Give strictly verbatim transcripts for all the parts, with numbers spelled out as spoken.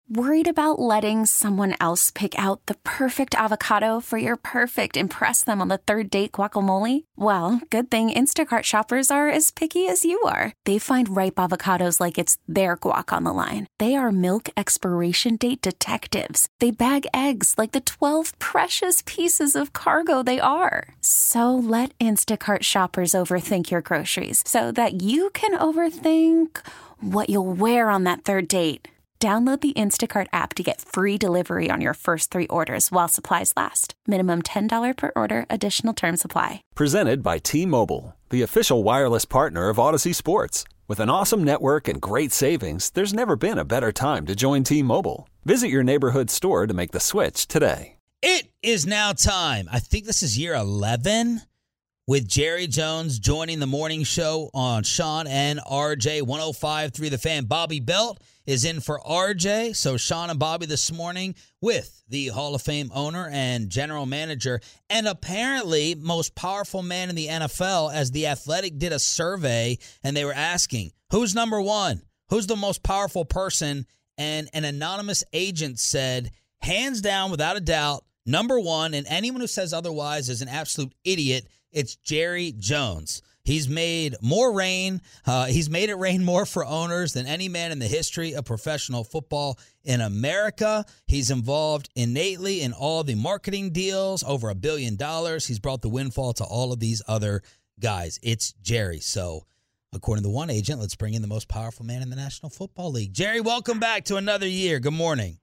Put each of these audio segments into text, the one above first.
Worried about letting someone else pick out the perfect avocado for your perfect impress them on the third date guacamole? Well, good thing Instacart shoppers are as picky as you are. They find ripe avocados like it's their guac on the line. They are milk expiration date detectives. They bag eggs like the twelve precious pieces of cargo they are. So let Instacart shoppers overthink your groceries so that you can overthink what you'll wear on that third date. Download the Instacart app to get free delivery on your first three orders while supplies last. Minimum ten dollars per order. Additional terms apply. Presented by T-Mobile, the official wireless partner of Odyssey Sports. With an awesome network and great savings, there's never been a better time to join T-Mobile. Visit your neighborhood store to make the switch today. It is now time. I think this is year eleven with Jerry Jones joining the morning show on Sean and R J, one oh five point three The Fan. Bobby Belt is in for R J. So Sean and Bobby this morning with the Hall of Fame owner and general manager and apparently most powerful man in the N F L, as The Athletic did a survey and they were asking, who's number one? Who's the most powerful person? And an anonymous agent said, hands down, without a doubt, number one, and anyone who says otherwise is an absolute idiot. It's Jerry Jones. He's made more rain. Uh, he's made it rain more for owners than any man in the history of professional football in America. He's involved innately in all the marketing deals, over a billion dollars. He's brought the windfall to all of these other guys. It's Jerry. So, according to one agent, let's bring in the most powerful man in the National Football League. Jerry, welcome back to another year. Good morning.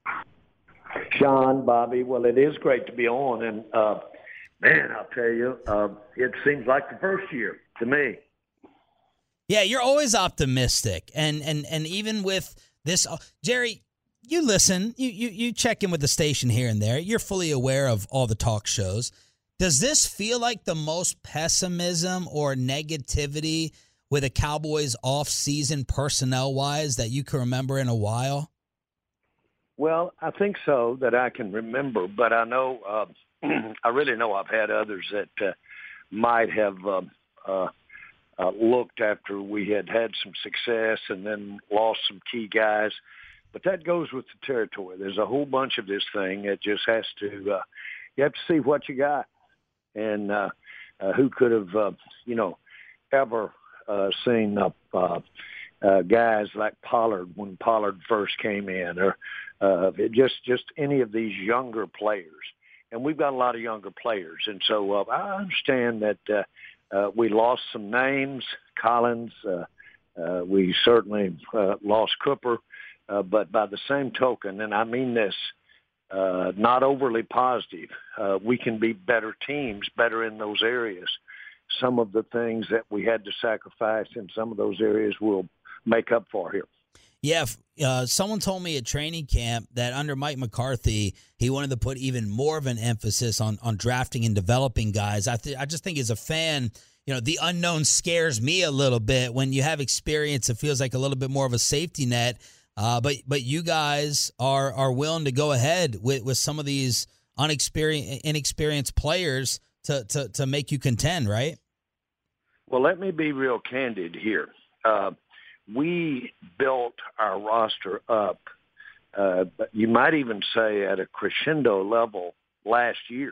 Sean, Bobby, well, it is great to be on. And, uh, man, I'll tell you, uh, it seems like the first year to me. Yeah, you're always optimistic. And and, and even with this, uh, Jerry, you listen, you, you, you check in with the station here and there. You're fully aware of all the talk shows. Does this feel like the most pessimism or negativity with the Cowboys off-season personnel-wise that you can remember in a while? Well, I think so, that I can remember. But I know, uh, I really know I've had others that uh, might have uh, uh, uh, looked after we had had some success and then lost some key guys. But that goes with the territory. There's a whole bunch of this thing. It just has to, uh, you have to see what you got. And uh, uh, who could have, uh, you know, ever uh, seen uh, uh, uh, guys like Pollard when Pollard first came in, or uh, it just just any of these younger players. And we've got a lot of younger players. And so uh, I understand that uh, uh, we lost some names, Collins. Uh, uh, we certainly uh, lost Cooper. Uh, but by the same token, and I mean this, uh, not overly positive, uh, we can be better teams, better in those areas. Some of the things that we had to sacrifice in some of those areas will make up for here. Yeah, uh, someone told me at training camp that under Mike McCarthy, he wanted to put even more of an emphasis on on drafting and developing guys. I th- I just think as a fan, you know, the unknown scares me a little bit. When you have experience, it feels like a little bit more of a safety net. Uh, but but you guys are are willing to go ahead with, with some of these unexperienced, inexperienced players to, to, to make you contend, right? Well, let me be real candid here. Uh, we built our roster up, uh, you might even say at a crescendo level last year.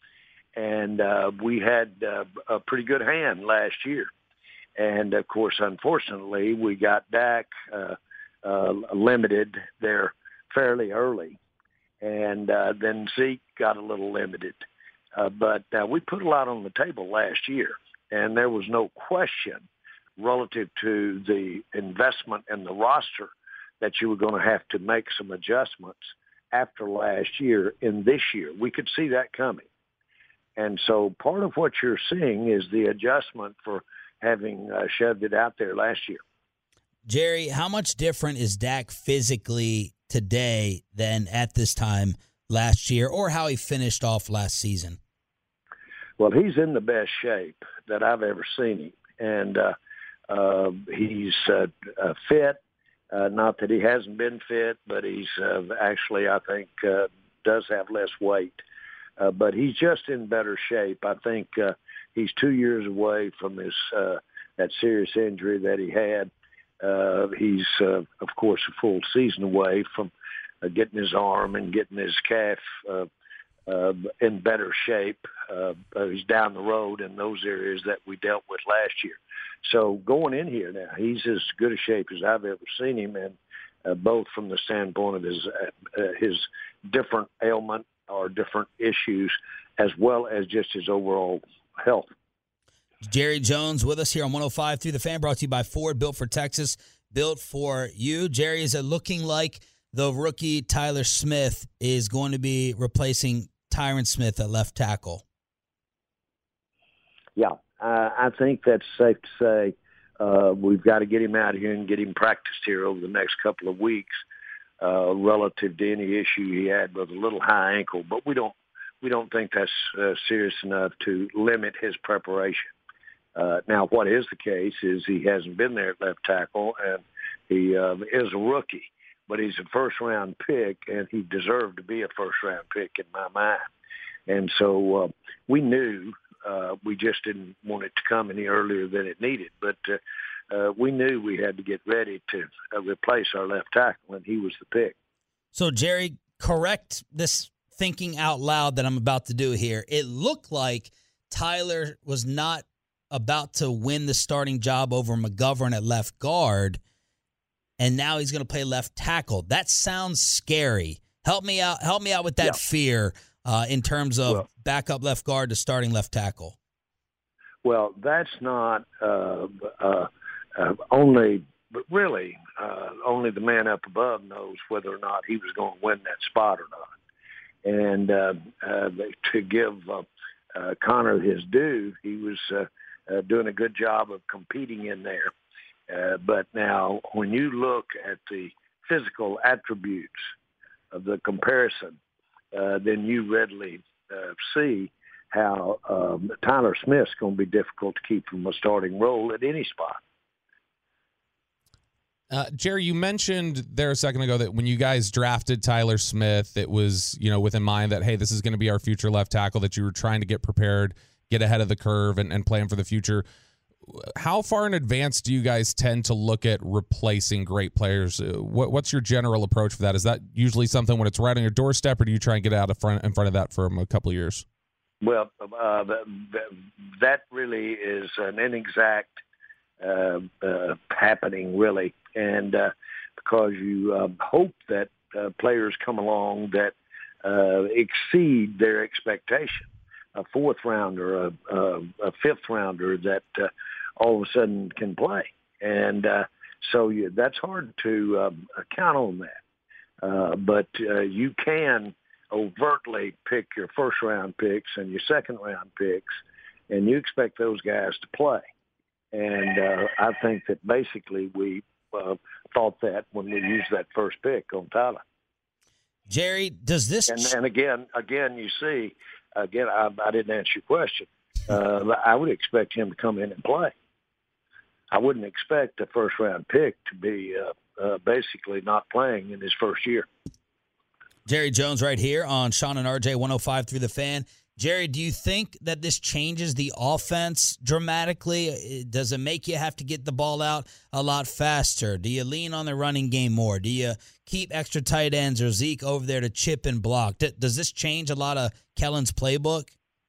And uh, we had uh, a pretty good hand last year. And, of course, unfortunately, we got Dak uh, uh, limited there fairly early. And uh, then Zeke got a little limited. Uh, but uh, we put a lot on the table last year. And there was no question relative to the investment in the roster that you were going to have to make some adjustments after last year in this year. We could see that coming. And so part of what you're seeing is the adjustment for having uh, shoved it out there last year. Jerry, how much different is Dak physically today than at this time last year, or how he finished off last season? Well, he's in the best shape that I've ever seen him. And uh, uh, he's uh, uh, fit. Uh, not that he hasn't been fit, but he's uh, actually, I think, uh, does have less weight. Uh, but he's just in better shape. I think uh, he's two years away from his uh, that serious injury that he had. Uh, he's, uh, of course, a full season away from uh, getting his arm and getting his calf uh, uh, in better shape. Uh, he's down the road in those areas that we dealt with last year. So going in here now, he's as good a shape as I've ever seen him, and uh, both from the standpoint of his uh, his different ailment or different issues, as well as just his overall health. Jerry Jones with us here on one oh five Through the Fan, brought to you by Ford, built for Texas, built for you. Jerry, is it looking like the rookie Tyler Smith is going to be replacing Tyron Smith at left tackle? Yeah, uh, I think that's safe to say. Uh, we've got to get him out here and get him practiced here over the next couple of weeks uh, relative to any issue he had with a little high ankle. But we don't we don't think that's uh, serious enough to limit his preparation. Uh, now, what is the case is he hasn't been there at left tackle, and he uh, is a rookie. But he's a first-round pick, and he deserved to be a first-round pick in my mind. And so uh, we knew uh, we just didn't want it to come any earlier than it needed. But uh, uh, we knew we had to get ready to uh, replace our left tackle, and he was the pick. So, Jerry, correct this thinking out loud that I'm about to do here. It looked like Tyler was not about to win the starting job over McGovern at left guard, and now he's going to play left tackle. That sounds scary. Help me out. Help me out with that yeah. fear uh, in terms of well, backup left guard to starting left tackle. Well, that's not uh, uh, uh, only, but really uh, only the man up above knows whether or not he was going to win that spot or not. And uh, uh, to give uh, uh, Connor his due, he was uh, uh, doing a good job of competing in there. Uh, but now, when you look at the physical attributes of the comparison, uh, then you readily uh, see how um, Tyler Smith's going to be difficult to keep from a starting role at any spot. Uh, Jerry, you mentioned there a second ago that when you guys drafted Tyler Smith, it was, you know, with in mind that, hey, this is going to be our future left tackle, that you were trying to get prepared, get ahead of the curve, and, and plan for the future. How far in advance do you guys tend to look at replacing great players? What, what's your general approach for that? Is that usually something when it's right on your doorstep, or do you try and get out of front in front of that for a couple of years? Well, uh, that really is an inexact uh, uh, happening, really, and uh, because you uh, hope that uh, players come along that uh, exceed their expectation. A fourth rounder, a, a, a fifth rounder that uh, all of a sudden can play. And uh, so you, that's hard to um, count on that. Uh, but uh, you can overtly pick your first round picks and your second round picks, and you expect those guys to play. And uh, I think that basically we uh, thought that when we used that first pick on Tyler. Jerry, does this... And, and again, again, you see... Again, I, I didn't answer your question. Uh, I would expect him to come in and play. I wouldn't expect a first-round pick to be uh, uh, basically not playing in his first year. Jerry Jones right here on Sean and R J one oh five Through the Fan. Jerry, do you think that this changes the offense dramatically? Does it make you have to get the ball out a lot faster? Do you lean on the running game more? Do you keep extra tight ends or Zeke over there to chip and block? Does this change a lot of Kellen's playbook?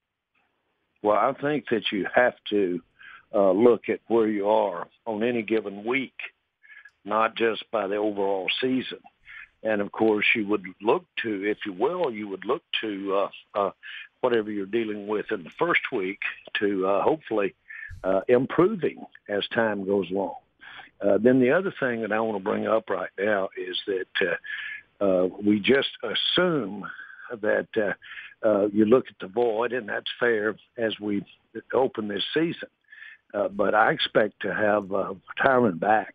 Well, I think that you have to uh, look at where you are on any given week, not just by the overall season. And, of course, you would look to, if you will, you would look to uh, uh, whatever you're dealing with in the first week to uh, hopefully uh, improving as time goes along. Uh, then the other thing that I want to bring up right now is that uh, uh, we just assume that uh, uh, you look at the void, and that's fair as we open this season. Uh, but I expect to have uh, Tyron back,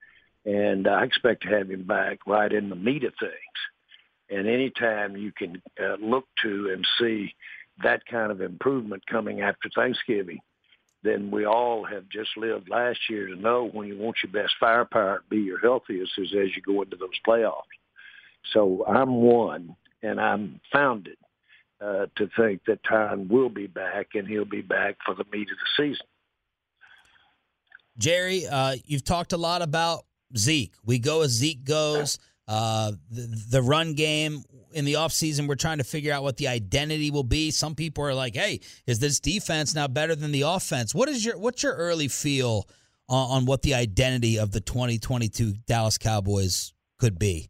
and I expect to have him back right in the meat of things. And anytime you can uh, look to and see that kind of improvement coming after Thanksgiving, then we all have just lived last year to know when you want your best firepower to be your healthiest is as you go into those playoffs. So I'm one, and I'm founded uh, to think that Tyron will be back, and he'll be back for the meat of the season. Jerry, uh, you've talked a lot about Zeke. We go as Zeke goes. Uh, the, the run game in the offseason, we're trying to figure out what the identity will be. Some people are like, hey, is this defense now better than the offense? What is your what's your early feel on, on what the identity of the twenty twenty-two Dallas Cowboys could be?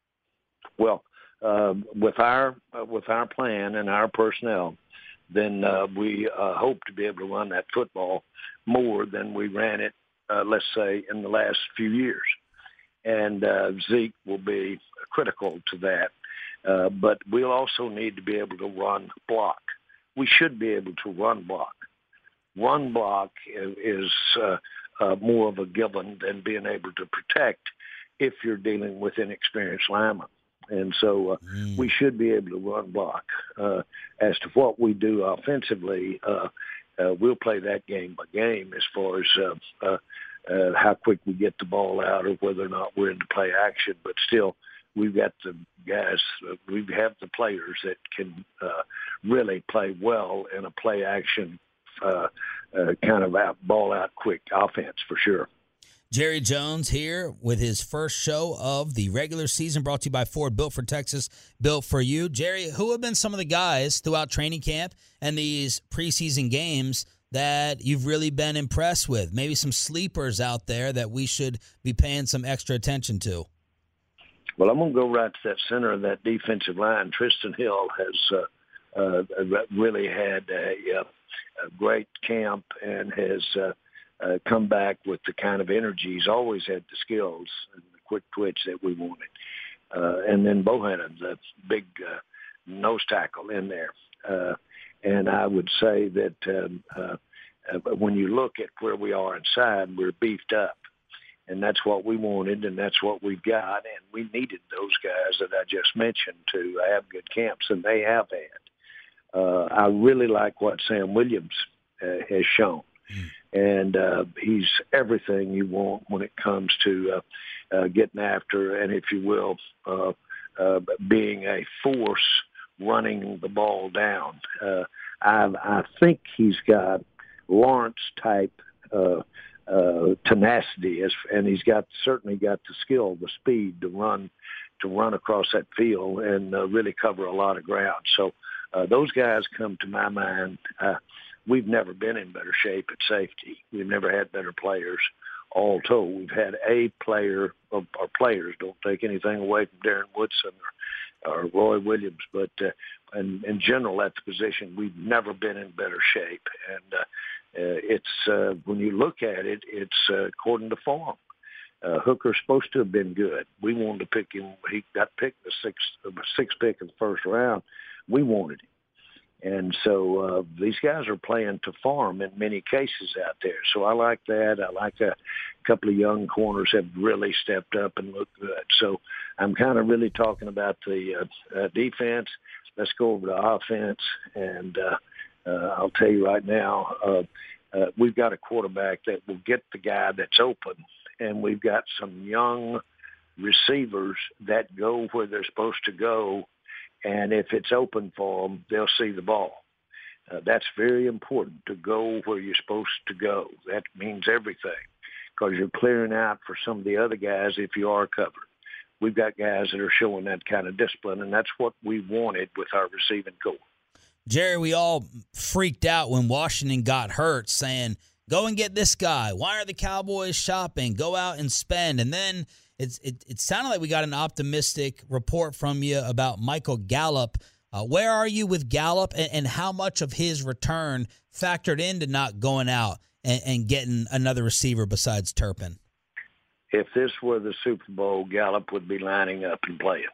Well, uh, with our uh, with our plan and our personnel, then uh, we uh, hope to be able to run that football more than we ran it, uh, let's say, in the last few years. And uh, Zeke will be critical to that. Uh, but we'll also need to be able to run block. We should be able to run block. Run block is uh, uh, more of a given than being able to protect if you're dealing with inexperienced linemen. And so uh, mm. we should be able to run block. Uh, as to what we do offensively, uh, uh, we'll play that game by game as far as uh, uh, uh, how quick we get the ball out or whether or not we're into play action. But still, we've got the guys, uh, we have the players that can uh, really play well in a play action uh, uh, kind of out, ball out quick offense for sure. Jerry Jones here with his first show of the regular season, brought to you by Ford, built for Texas, built for you. Jerry, who have been some of the guys throughout training camp and these preseason games that you've really been impressed with? Maybe some sleepers out there that we should be paying some extra attention to. Well, I'm going to go right to that center of that defensive line. Tristan Hill has uh, uh, really had a, a great camp and has uh, uh, come back with the kind of energy. He's always had the skills and the quick twitch that we wanted. Uh, and then Bohannon, the big uh, nose tackle in there. Uh, and I would say that um, uh, uh, when you look at where we are inside, we're beefed up. And that's what we wanted, and that's what we've got. And we needed those guys that I just mentioned to have good camps, and they have had. Uh, I really like what Sam Williams uh, has shown. Mm. And uh, he's everything you want when it comes to uh, uh, getting after, and if you will, uh, uh, being a force running the ball down. Uh, I, I think he's got Lawrence-type uh Uh, tenacity, as, and he's got certainly got the skill, the speed to run, to run across that field and uh, really cover a lot of ground. So uh, those guys come to my mind. Uh, we've never been in better shape at safety. We've never had better players. All told, we've had a player, or, or players. Don't take anything away from Darren Woodson or, or Roy Williams, but uh, in, in general at the position, we've never been in better shape. And uh, Uh, it's uh, when you look at it, it's uh, according to form. Uh, Hooker's supposed to have been good. We wanted to pick him. He got picked the sixth, uh, sixth pick in the first round. We wanted him. And so uh, these guys are playing to form in many cases out there. So I like that. I like a couple of young corners have really stepped up and looked good. So I'm kind of really talking about the uh, uh, defense. Let's go over to offense. And uh, uh, I'll tell you right now, uh, uh, we've got a quarterback that will get the guy that's open. And we've got some young receivers that go where they're supposed to go. And if it's open for them, they'll see the ball. Uh, that's very important, to go where you're supposed to go. That means everything, because you're clearing out for some of the other guys if you are covered. We've got guys that are showing that kind of discipline, and that's what we wanted with our receiving corps. Jerry, we all freaked out when Washington got hurt, saying, go and get this guy. Why are the Cowboys shopping? Go out and spend. And then It's, it, it sounded like we got an optimistic report from you about Michael Gallup. Uh, where are you with Gallup, and, and how much of his return factored into not going out and, and getting another receiver besides Turpin? If this were the Super Bowl, Gallup would be lining up and playing.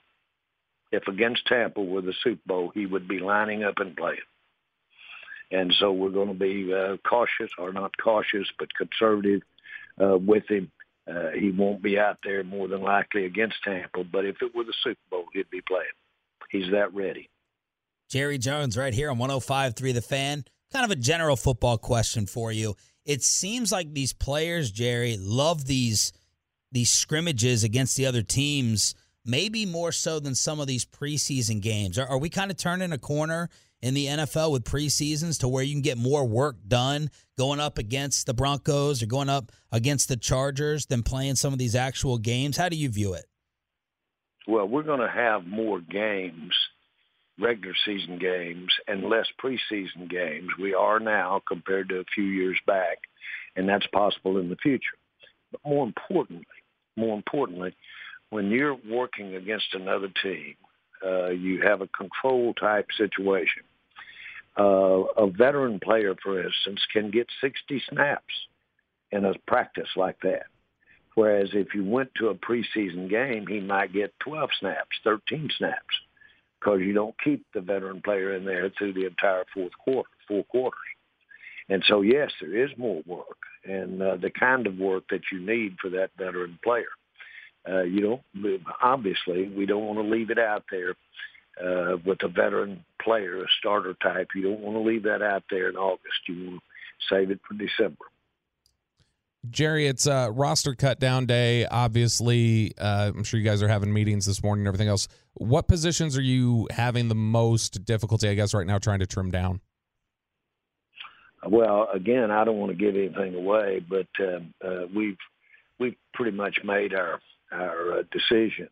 If against Tampa were the Super Bowl, he would be lining up and playing. And so we're going to be uh, cautious, or not cautious, but conservative uh, with him. Uh, he won't be out there more than likely against Tampa, but if it were the Super Bowl, he'd be playing. He's that ready. Jerry Jones right here on one oh five point three The Fan. Kind of a general football question for you. It seems like these players, Jerry, love these these scrimmages against the other teams, maybe more so than some of these preseason games. Are, are we kind of turning a corner in the N F L with preseasons to where you can get more work done going up against the Broncos or going up against the Chargers than playing some of these actual games? How do you view it? Well, we're going to have more games, regular season games, and less preseason games. We are now compared to a few years back, and that's possible in the future. But more importantly, more importantly, when you're working against another team, uh, you have a control type situation. Uh, a veteran player, for instance, can get sixty snaps in a practice like that. Whereas if you went to a preseason game, he might get twelve snaps, thirteen snaps, because you don't keep the veteran player in there through the entire fourth quarter, four quarters. And so, yes, there is more work, and uh, the kind of work that you need for that veteran player. Uh, you don't, obviously, we don't want to leave it out there uh, with a veteran player, a starter type. You don't want to leave that out there in August. You want to save it for December. Jerry, it's a roster cut down day. Obviously, uh, I'm sure you guys are having meetings this morning and everything else. What positions are you having the most difficulty, I guess, right now trying to trim down? Well, again, I don't want to give anything away, but uh, uh, we've we've pretty much made our our uh, decisions,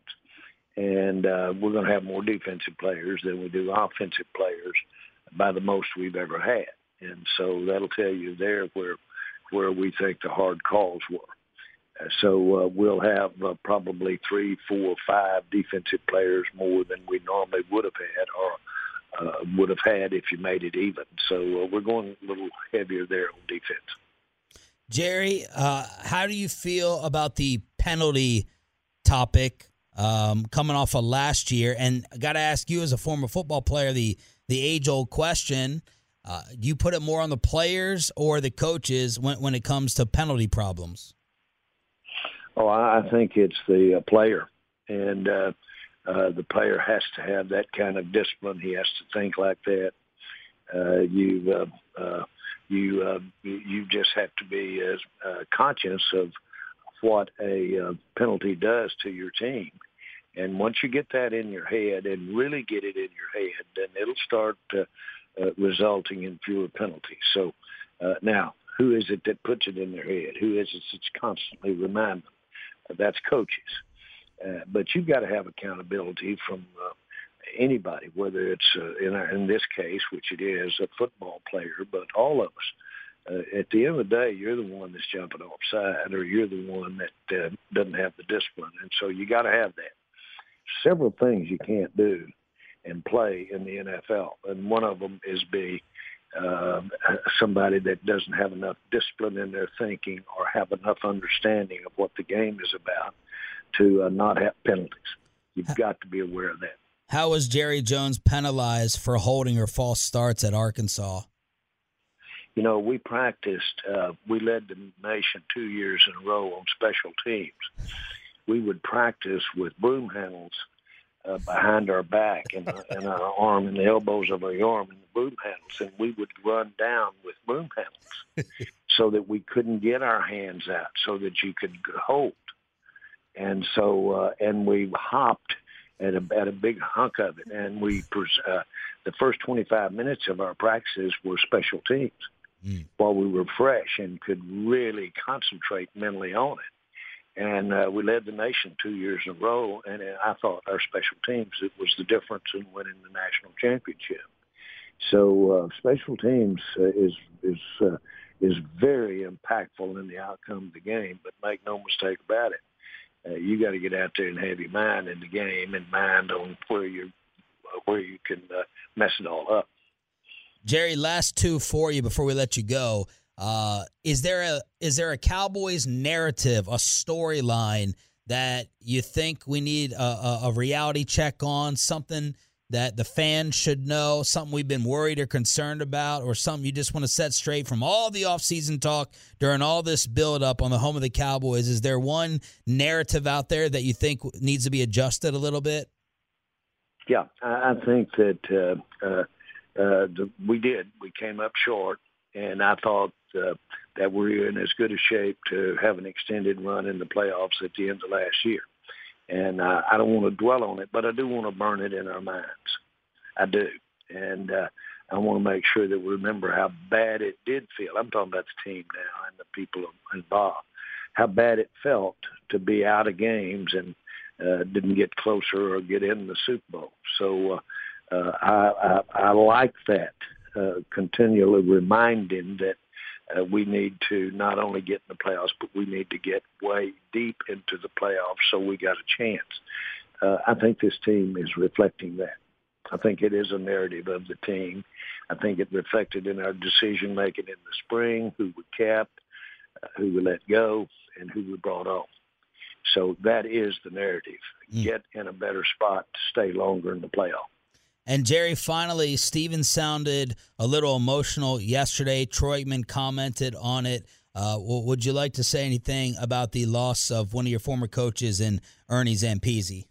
and uh, we're going to have more defensive players than we do offensive players by the most we've ever had, and so that'll tell you there where where we think the hard calls were. Uh, so uh, we'll have uh, probably three, four, five defensive players more than we normally would have had, or Uh, would have had if you made it even. So uh, we're going a little heavier there on defense. Jerry, uh, how do you feel about the penalty topic um, coming off of last year? And I got to ask you, as a former football player, the the age-old question, uh, do you put it more on the players or the coaches when, when it comes to penalty problems? Oh, I think it's the uh, player. And uh, Uh, the player has to have that kind of discipline. He has to think like that. Uh, you, uh, uh, you, uh, you just have to be as uh, conscious of what a uh, penalty does to your team. And once you get that in your head and really get it in your head, then it'll start uh, uh, resulting in fewer penalties. So uh, now, who is it that puts it in their head? Who is it that's constantly reminding them? Uh, that's coaches. Uh, but you've got to have accountability from uh, anybody, whether it's, uh, in, our, in this case, which it is, a football player, but all of us. Uh, at the end of the day, you're the one that's jumping offside, or you're the one that uh, doesn't have the discipline. And so you got to have that. Several things you can't do and play in the N F L, and one of them is be uh, somebody that doesn't have enough discipline in their thinking or have enough understanding of what the game is about to uh, not have penalties. You've got to be aware of that. How was Jerry Jones penalized for holding or false starts at Arkansas? You know, we practiced, uh, we led the nation two years in a row on special teams. We would practice with broom handles uh, behind our back and, and our arm and the elbows of our arm and the broom handles, and we would run down with broom handles so that we couldn't get our hands out so that you could hold. And so, uh, and we hopped at a, at a big hunk of it. And we, uh, the first twenty-five minutes of our practices were special teams mm. while we were fresh and could really concentrate mentally on it. And uh, we led the nation two years in a row. And I thought our special teams, it was the difference in winning the national championship. So uh, special teams uh, is, is, uh, is very impactful in the outcome of the game, but make no mistake about it. Uh, you got to get out there and have your mind in the game and mind on where you where you can uh, mess it all up. Jerry, last two for you before we let you go. Uh, is there a is there a Cowboys narrative, a storyline that you think we need a, a, a reality check on, something that the fans should know, something we've been worried or concerned about, or something you just want to set straight from all the offseason talk during all this buildup on the home of the Cowboys? Is there one narrative out there that you think needs to be adjusted a little bit? Yeah, I think that uh, uh, uh, the, we did. We came up short, and I thought uh, that we were in as good a shape to have an extended run in the playoffs at the end of last year. And uh, I don't want to dwell on it, but I do want to burn it in our minds. I do. And uh, I want to make sure that we remember how bad it did feel. I'm talking about the team now and the people involved, how bad it felt to be out of games and uh, didn't get closer or get in the Super Bowl. So uh, uh, I, I, I like that, uh, continually reminding that uh, we need to not only get in the playoffs, but we need to get way deep into the playoffs so we got a chance. Uh, I think this team is reflecting that. I think it is a narrative of the team. I think it reflected in our decision-making in the spring, who we kept, uh, who we let go, and who we brought on. So that is the narrative. Mm. Get in a better spot to stay longer in the playoff. And, Jerry, finally, Steven sounded a little emotional yesterday. Troy Aikman commented on it. Uh, would you like to say anything about the loss of one of your former coaches in Ernie Zampese?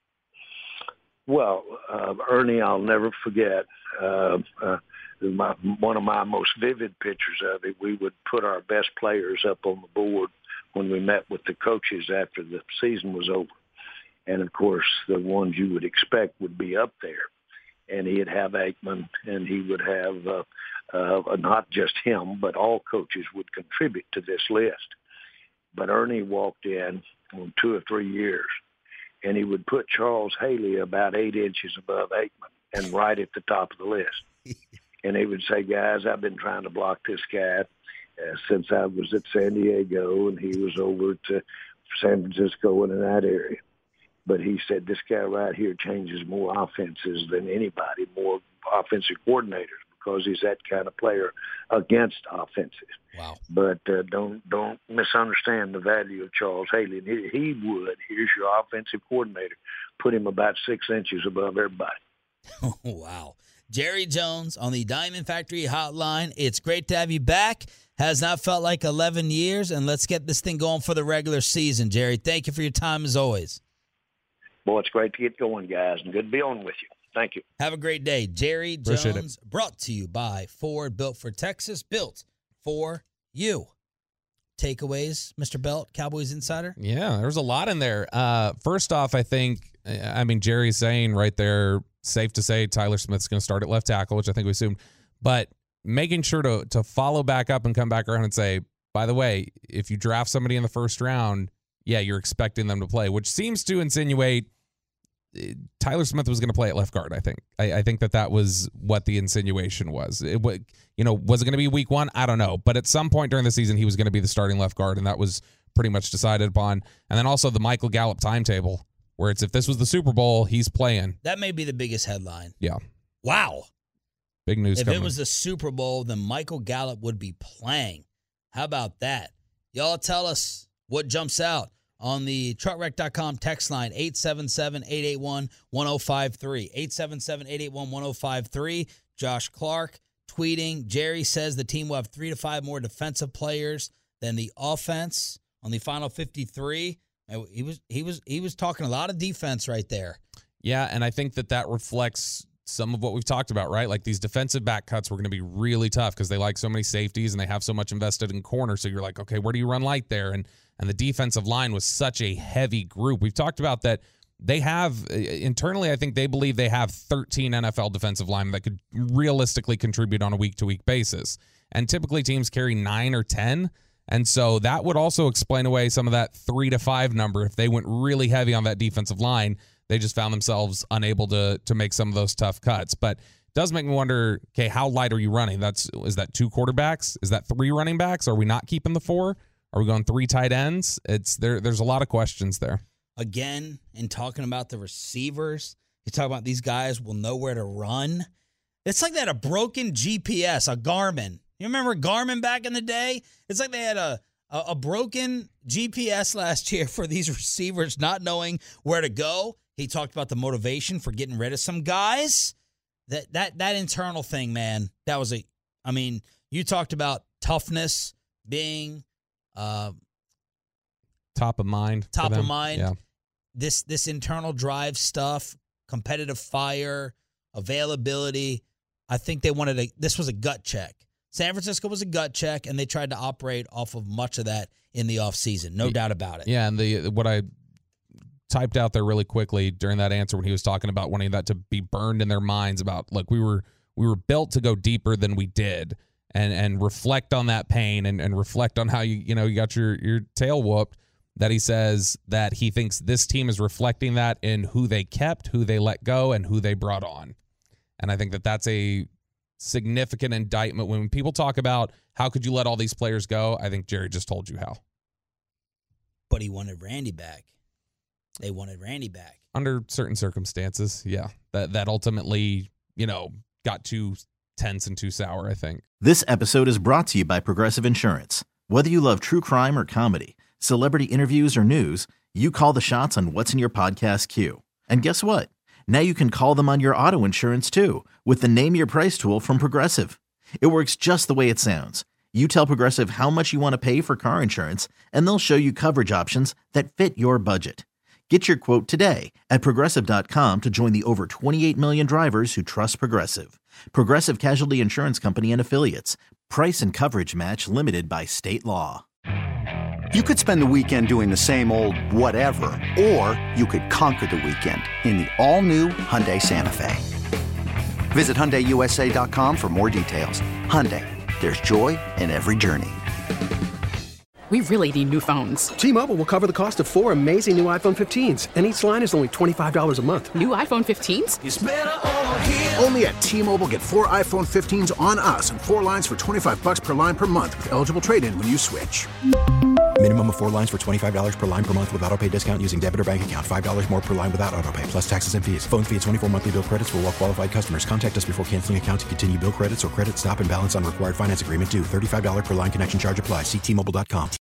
Well, uh, Ernie, I'll never forget. Uh, uh, my, one of my most vivid pictures of it, we would put our best players up on the board when we met with the coaches after the season was over. And, of course, the ones you would expect would be up there. And he'd have Aikman, and he would have uh, uh, not just him, but all coaches would contribute to this list. But Ernie walked in on two or three years, and he would put Charles Haley about eight inches above Aikman and right at the top of the list. And he would say, guys, I've been trying to block this guy uh, since I was at San Diego, and he was over to San Francisco and in that area. But he said, this guy right here changes more offenses than anybody, more offensive coordinators, because he's that kind of player against offenses. Wow. But uh, don't don't misunderstand the value of Charles Haley. He, he would, here's your offensive coordinator, put him about six inches above everybody. Oh, wow. Jerry Jones on the Diamond Factory Hotline. It's great to have you back. Has not felt like eleven years, and let's get this thing going for the regular season, Jerry. Thank you for your time as always. Boy, it's great to get going, guys, and good to be on with you. Thank you. Have a great day. Jerry Appreciate Jones, it. brought to you by Ford, built for Texas, built for you. Takeaways, Mister Belt, Cowboys Insider? Yeah, there's a lot in there. Uh, first off, I think, I mean, Jerry's saying right there, safe to say Tyler Smith's going to start at left tackle, which I think we assumed. But making sure to to follow back up and come back around and say, by the way, if you draft somebody in the first round, yeah, you're expecting them to play, which seems to insinuate Tyler Smith was going to play at left guard, I think. I, I think that that was what the insinuation was. It, you know, was it going to be week one? I don't know. But at some point during the season, he was going to be the starting left guard, and that was pretty much decided upon. And then also the Michael Gallup timetable, where it's if this was the Super Bowl, he's playing. That may be the biggest headline. Yeah. Wow. Big news If coming. it was the Super Bowl, then Michael Gallup would be playing. How about that? Y'all tell us what jumps out on the truck wreck dot com text line, eight seven seven, eight eight one, one oh five three. eight seven seven, eight eight one, one oh five three. Josh Clark tweeting, Jerry says the team will have three to five more defensive players than the offense on the final fifty-three. He was he was he was talking a lot of defense right there. Yeah, and I think that that reflects some of what we've talked about, right? Like these defensive back cuts were going to be really tough because they like so many safeties and they have so much invested in corner. So you're like, okay, where do you run light there? And and the defensive line was such a heavy group. We've talked about that. They have, internally, I think they believe they have thirteen N F L defensive linemen that could realistically contribute on a week-to-week basis. And typically teams carry nine or ten. And so that would also explain away some of that three to five number. If they went really heavy on that defensive line, they just found themselves unable to to make some of those tough cuts. But it does make me wonder, okay, how light are you running? That's is that two quarterbacks? Is that three running backs? Are we not keeping the four? Are we going three tight ends? It's there. There's a lot of questions there. Again, in talking about the receivers, you talk about these guys will know where to run. It's like they had a broken G P S, a Garmin. You remember Garmin back in the day? It's like they had a, a, a broken G P S last year for these receivers not knowing where to go. He talked about the motivation for getting rid of some guys. That that that internal thing, man, that was a – I mean, you talked about toughness being uh, – Top of mind. Top of mind. Yeah. This this internal drive stuff, competitive fire, availability. I think they wanted a. This was a gut check. San Francisco was a gut check, and they tried to operate off of much of that in the offseason. No doubt about it. Yeah, and the what I typed out there really quickly during that answer when he was talking about wanting that to be burned in their minds about, look, we were we were built to go deeper than we did, and and reflect on that pain and, and reflect on how you you know you got your your tail whooped. that he says that he thinks this team is reflecting that in who they kept, who they let go, and who they brought on. And I think that that's a significant indictment. When people talk about how could you let all these players go, I think Jerry just told you how. But he wanted Randy back. They wanted Randy back. Under certain circumstances, yeah. That that ultimately, you know, got too tense and too sour, I think. This episode is brought to you by Progressive Insurance. Whether you love true crime or comedy, celebrity interviews or news, you call the shots on what's in your podcast queue. And guess what? Now you can call them on your auto insurance too with the Name Your Price tool from Progressive. It works just the way it sounds. You tell Progressive how much you want to pay for car insurance, and they'll show you coverage options that fit your budget. Get your quote today at Progressive dot com to join the over twenty-eight million drivers who trust Progressive. Progressive Casualty Insurance Company and Affiliates. Price and coverage match limited by state law. You could spend the weekend doing the same old whatever, or you could conquer the weekend in the all-new Hyundai Santa Fe. Visit Hyundai U S A dot com for more details. Hyundai, there's joy in every journey. We really need new phones. T-Mobile will cover the cost of four amazing new iPhone fifteens, and each line is only twenty-five dollars a month. New iPhone fifteens? It's better over here. Only at T-Mobile, get four iPhone fifteens on us and four lines for twenty-five bucks per line per month with eligible trade-in when you switch. Minimum of four lines for twenty-five dollars per line per month with auto pay discount using debit or bank account. five dollars more per line without auto pay, plus taxes and fees. Phone fee at twenty-four monthly bill credits for well-qualified customers. Contact us before canceling account to continue bill credits or credit stop and balance on required finance agreement due. thirty-five dollars per line connection charge applies. See T Mobile dot com.